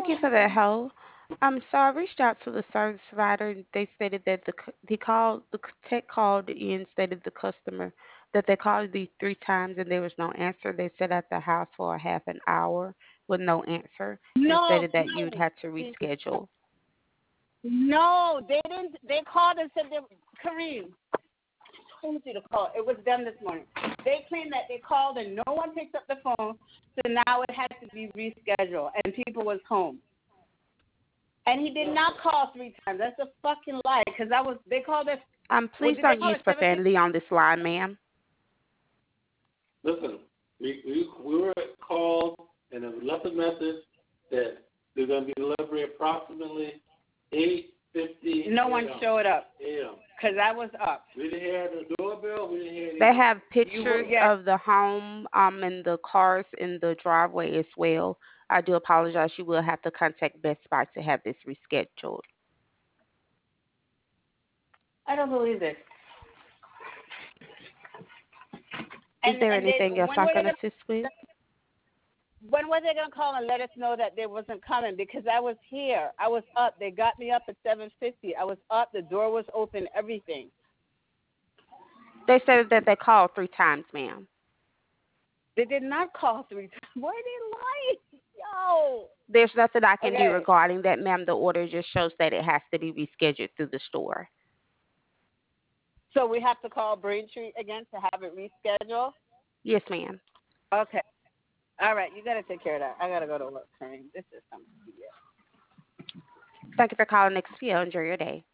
Thank you for that, Ho. So I reached out to the service provider, and they stated that tech called in, stated the customer that they called these 3 times and there was no answer. They sat at the house for a half an hour with no answer and No, stated that you would no, have to reschedule. no. They didn't. They called and said, Kareem, who was you to call? It was them this morning. They claimed that they called and no one picked up the phone, so now it had to be rescheduled, and people was home. And he did not call 3 times. That's a fucking lie. Because they called us. Please Did they don't call use at 7:50? profanity on this line, ma'am. Listen, we were called and it left a message that there's going to be delivery approximately 8:50. No one showed up. Yeah. Because I was up. We didn't hear the doorbell. We didn't hear anything. They have pictures yes. of the home and the cars in the driveway as well. I do apologize. You will have to contact Best Buy to have this rescheduled. I don't believe this. Is there anything else I can assist with? When were they going to call and let us know that they wasn't coming? Because I was here. I was up. They got me up at 7:50. I was up. The door was open, everything. They said that they called 3 times, ma'am. They did not call 3 times. Why are they lying? Yo. There's nothing I can do regarding that, ma'am. The order just shows that it has to be rescheduled through the store. So we have to call Braintree again to have it rescheduled? Yes, ma'am. Okay. All right. You got to take care of that. I got to go to work. This is something. Thank you for calling Expedia. Enjoy your day.